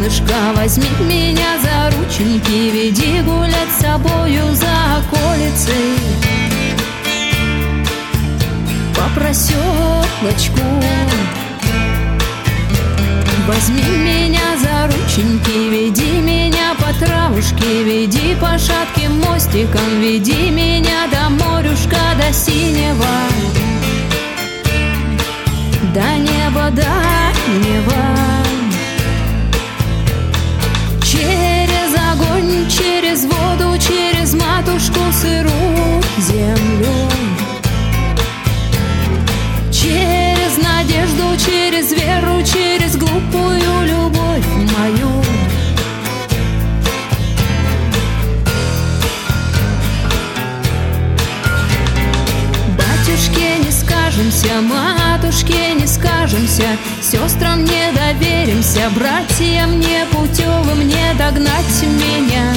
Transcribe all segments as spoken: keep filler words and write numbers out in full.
солнышко, возьми меня за рученьки, веди гулять с собою за околицей по проселочку. Возьми меня за рученьки, веди меня по травушке, веди по шатким мостикам, веди меня до морюшка, до синего, до неба, до неба. Через огонь, через воду, через матушку сырую землю, через надежду, через веру, через глупую любовь мою. Батюшке не скажемся, матушке не скажемся, сестрам не доверимся, братьям непутевым не догнать меня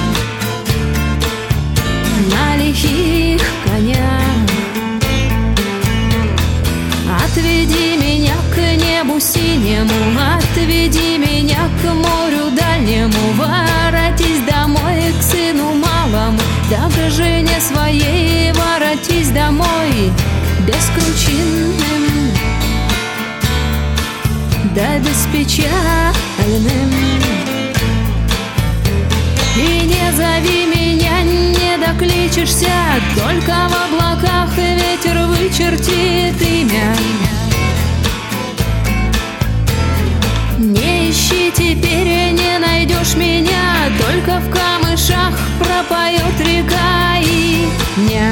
на лихих конях. Отведи меня к небу синему, отведи меня к морю дальнему, воротись домой к сыну малому, да к жене своей воротись домой, бескручинным, да беспечальным. И не зови меня, не докличешься, только в облаках ветер вычертит имя. Не ищи теперь, не найдешь меня, только в камышах пропоет река Иня.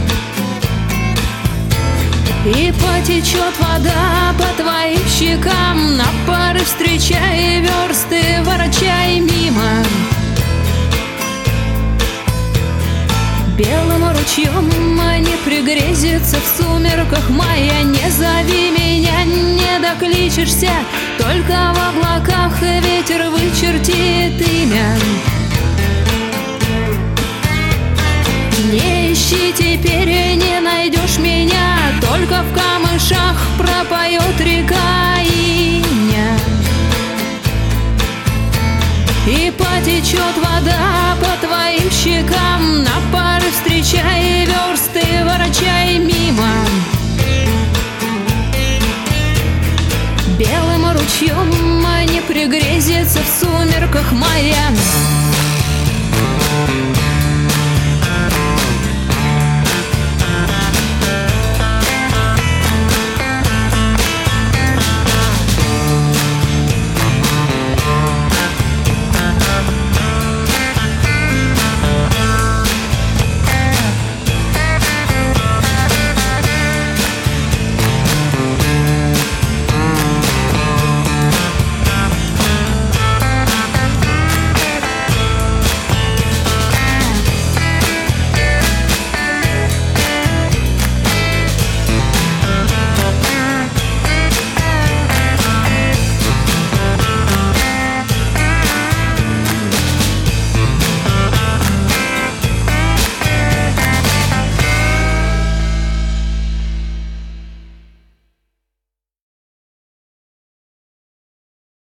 И потечет вода по твоим щекам, на пары встречай версты, ворочай мимо. Белым ручьем не пригрезится в сумерках мая. Не зови меня, не докличешься, только в облаках ветер вычертит имя. Не ищи теперь, не найдешь меня, только в камышах пропоет река Иня. И потечет вода по твоим щекам, на пары встречай версты, ворочай мимо. Белым ручьем не пригрезится в сумерках мая.